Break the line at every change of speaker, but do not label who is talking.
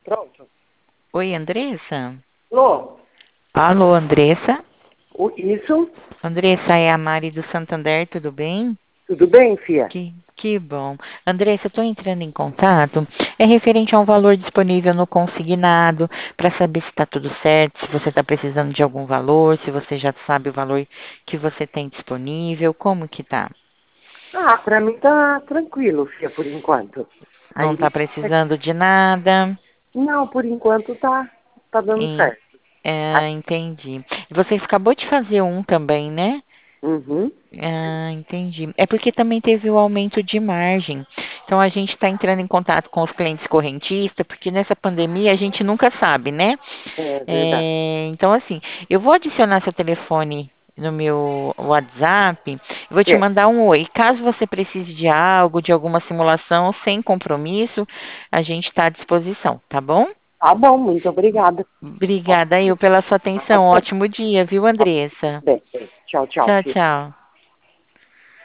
Pronto.
Oi, Andressa?
Lô,
Alô, Andressa?
isso?
Andressa, é a Mari do Santander, tudo bem?
Tudo bem, Fia?
Que bom. Andressa, estou entrando em contato. É referente a um valor disponível no consignado, para saber se está tudo certo, se você está precisando de algum valor, se você já sabe o valor que você tem disponível, como que tá?
Ah, pra mim tá tranquilo, Fia, por enquanto.
Não
Aí,
está precisando de nada?
não, por enquanto tá dando
Em-
certo. Ah,
Entendi. Você acabou de fazer um também, né?
uhum,
Entendi. É porque também teve o aumento de margem. Então a gente está entrando em contato com os clientes correntistas, porque nessa pandemia a gente nunca sabe, né?
é verdade.
Então, assim, eu vou adicionar seu telefone no meu WhatsApp, eu vou te
É,
mandar um oi. Caso você precise de algo, de alguma simulação, sem compromisso, a gente está à disposição, tá bom?
tá bom, muito obrigada.
Obrigada eu pela sua atenção. Ótimo dia, viu, Andressa?
Bem, tchau, tchau,
Tchau,
Fia.
tchau.